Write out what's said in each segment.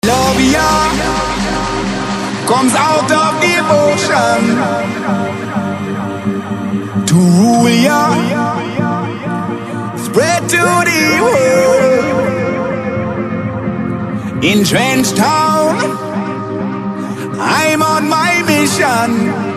Love ya comes out of devotion to rule ya, spread to the world. In Trench Town, I'm on my mission,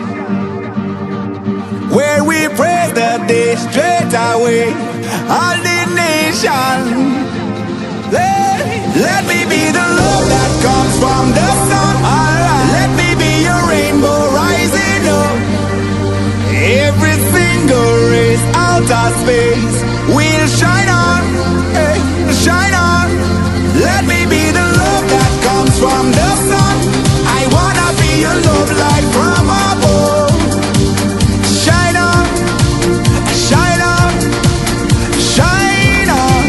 where we praise the day straight away, all the nation. Let me be the love that comes from the sun. Alright. Let me be your rainbow rising up. Every single race out of space will shine on, hey, shine on. Let me be the love that comes from the sun. I wanna be your love light from above. Shine on, shine on, shine on.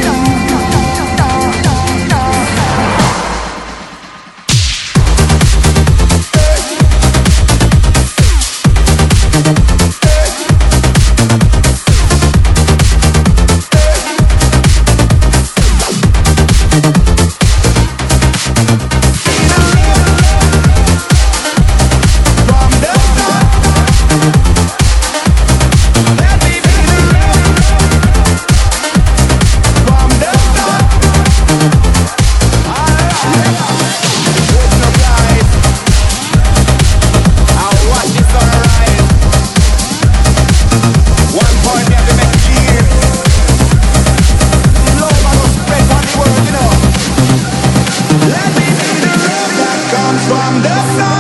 From the sun.